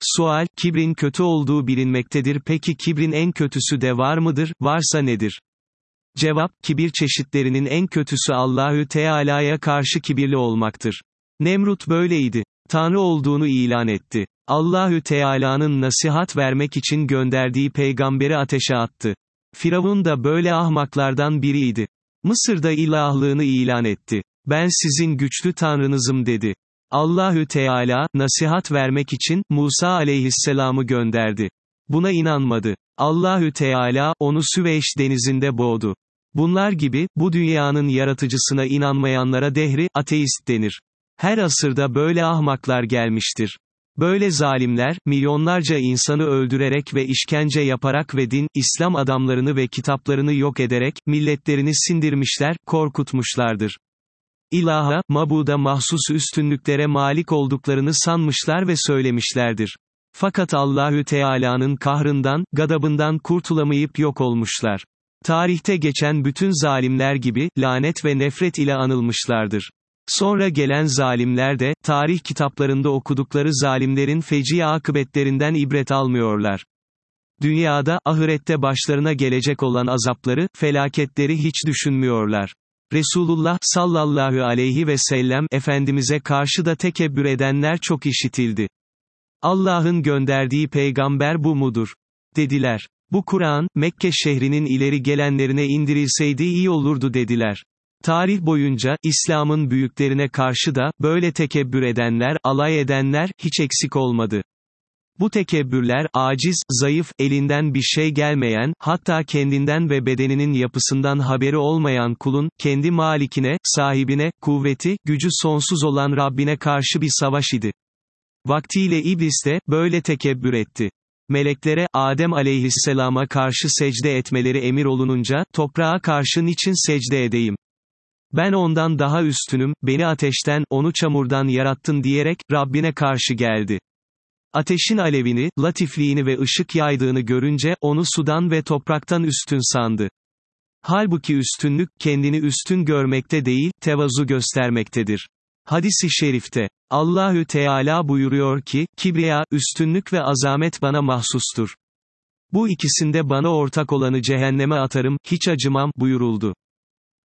Sual, kibrin kötü olduğu bilinmektedir, peki kibrin en kötüsü de var mıdır, varsa nedir? Cevap, kibir çeşitlerinin en kötüsü Allahü Teala'ya karşı kibirli olmaktır. Nemrut böyleydi. Tanrı olduğunu ilan etti. Allahü Teala'nın nasihat vermek için gönderdiği peygamberi ateşe attı. Firavun da böyle ahmaklardan biriydi. Mısır'da ilahlığını ilan etti. Ben sizin güçlü tanrınızım dedi. Allahü Teala, nasihat vermek için, Musa aleyhisselamı gönderdi. Buna inanmadı. Allahü Teala, onu Süveyş denizinde boğdu. Bunlar gibi, bu dünyanın yaratıcısına inanmayanlara dehri, ateist denir. Her asırda böyle ahmaklar gelmiştir. Böyle zalimler, milyonlarca insanı öldürerek ve işkence yaparak ve din, İslam adamlarını ve kitaplarını yok ederek, milletlerini sindirmişler, korkutmuşlardır. İlaha, mabuda mahsus üstünlüklere malik olduklarını sanmışlar ve söylemişlerdir. Fakat Allahü Teala'nın kahrından, gadabından kurtulamayıp yok olmuşlar. Tarihte geçen bütün zalimler gibi, lanet ve nefret ile anılmışlardır. Sonra gelen zalimler de, tarih kitaplarında okudukları zalimlerin feci akıbetlerinden ibret almıyorlar. Dünyada, ahirette başlarına gelecek olan azapları, felaketleri hiç düşünmüyorlar. Resulullah sallallahu aleyhi ve sellem Efendimiz'e karşı da tekebbür edenler çok işitildi. Allah'ın gönderdiği peygamber bu mudur? Dediler. Bu Kur'an, Mekke şehrinin ileri gelenlerine indirilseydi iyi olurdu dediler. Tarih boyunca, İslam'ın büyüklerine karşı da, böyle tekebbür edenler, alay edenler, hiç eksik olmadı. Bu tekebbürler, aciz, zayıf, elinden bir şey gelmeyen, hatta kendinden ve bedeninin yapısından haberi olmayan kulun, kendi malikine, sahibine, kuvveti, gücü sonsuz olan Rabbine karşı bir savaş idi. Vaktiyle iblis de, böyle tekebbür etti. Meleklere, Adem aleyhisselama karşı secde etmeleri emir olununca, toprağa karşı niçin secde edeyim? Ben ondan daha üstünüm, beni ateşten, onu çamurdan yarattın diyerek, Rabbine karşı geldi. Ateşin alevini, latifliğini ve ışık yaydığını görünce, onu sudan ve topraktan üstün sandı. Halbuki üstünlük, kendini üstün görmekte değil, tevazu göstermektedir. Hadis-i şerifte, Allahü Teala buyuruyor ki, kibriya, üstünlük ve azamet bana mahsustur. Bu ikisinde bana ortak olanı cehenneme atarım, hiç acımam, buyuruldu.